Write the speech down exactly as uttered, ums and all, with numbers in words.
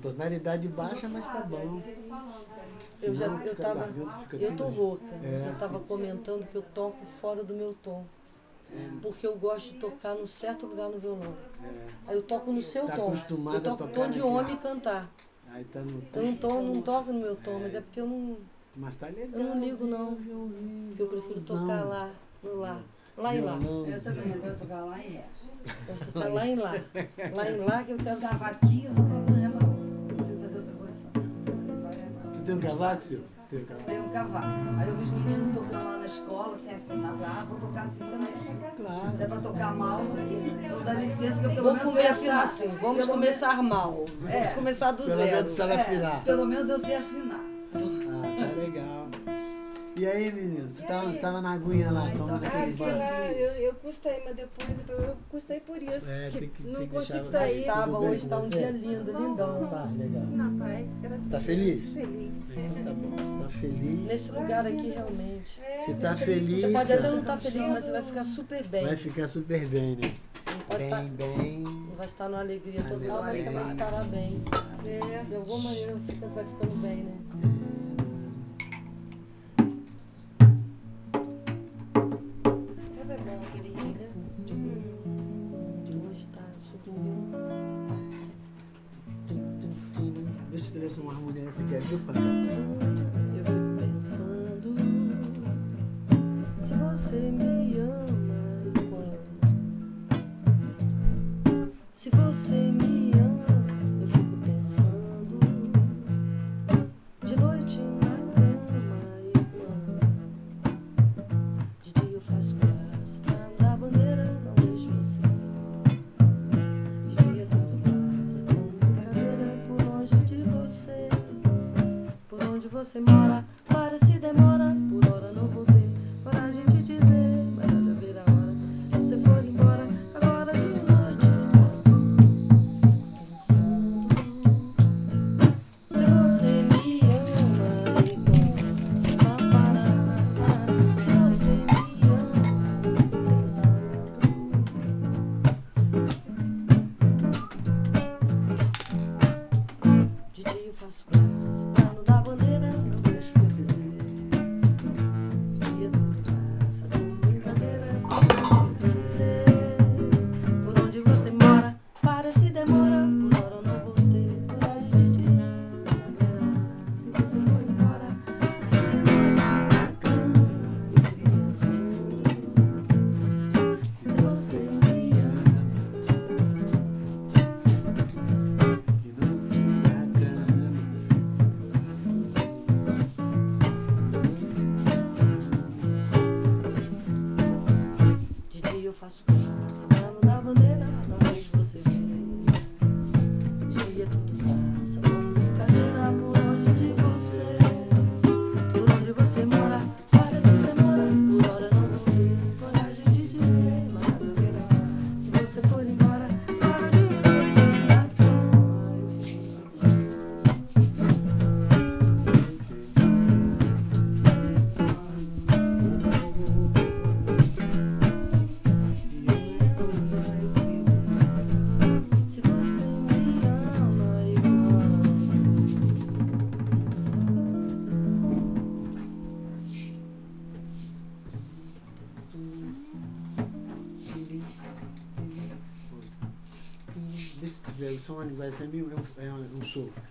tonalidade baixa, mas tá bom. Eu, já, Senão eu, fica tava, garganta, fica eu tudo tô ruim. rouca, É, mas eu tava sim. comentando que eu toco fora do meu tom. Porque eu gosto de tocar num certo lugar no violão. É. Aí eu toco no seu Tá tom. acostumado Eu toco a tom tocar de naquele- homem cantar. Aí tá no Eu não, tom. to, não toco no meu tom, mas é porque eu não. Mas tá legal. Eu não ligo, não. Violãozinho, Porque eu prefiro violãozão. tocar lá, no lá. Lá e lá. Violãozão. Eu também adoro tocar lá e é. Gosto de tocar lá em lá. Lá em lá que eu quero. Cavaquinhos, eu toco remar. Não consigo fazer outra posição. Vai remar. Tu tem um cavaco, senhor? Tu tem um cavaco? Tem um cavaco. Aí eu vi os meninos tocando lá na escola, sem afinar. Eu falei, ah, vou tocar assim também. Claro. Se é pra tocar mal, então dá licença que eu pelo Vou menos sei começar afinar. assim, vamos Pelo começar mal. Vamos É. começar do Pelo zero. menos sabe menos- afinar. É, pelo menos eu sei afinar. Ah, tá legal. E aí, menino? Você tava, tava na aguinha lá, tomando Ah, aquele sei banho? lá, eu, eu custei, mas depois eu custei por isso. É, que tem que- não tem que consigo deixar- Mas sair. tava, Tudo bem hoje com tá um você? dia lindo, lindão. Tá, legal. Na paz, graças Tá a Deus. feliz? Feliz. Então tá bom. Você tá feliz? Nesse lugar aqui, realmente. É, Você tá feliz? Você pode até cara? não estar feliz, mas você vai ficar super bem. Vai ficar super bem, né? Você pode tá, Bem, bem. não vai estar numa alegria total, mas Bem. também estará bem. É. De alguma maneira fica, vai ficando bem, né? Tava bom aquele dia, né? Hoje tá subindo. Deixa eu trazer uma harmonia que quer, viu, Fábio? Eu fico pensando se você me ama e quando. Se você me ama, eu fico pensando de noite na cama e quando. De dia eu faço graça pra andar bandeira, não deixo você. De dia tudo passa com brincadeira por longe de você. Por onde você mora, parece demora. Por hora não vou ter coragem de dizer, mas há de haver a hora que você for embora. Agora de noite, pensando se você me ama e quando parar, se você me ama, pensando. De dia eu faço graça pra não dar bandeira, não deixo você ver. De dia tudo passa com brincadeira, por você. Por onde você mora, parece demora. Por hora eu não vou ter coragem de dizer. Se você for embora, na cama, pensando. Se você me ama. E não fica cama. De dia eu faço graça pra não dar bandeira, não deixo você ver. De dia tudo passa com brincadeira por longe de você. Por onde você mora, parece demora. Por hora não vou ter coragem de dizer, mas nada verá. Se você for embora, para de noite na cama eu fico. Se você me ama igual. Deixa eu ver, o som vai ser meio, é um, é um sopro.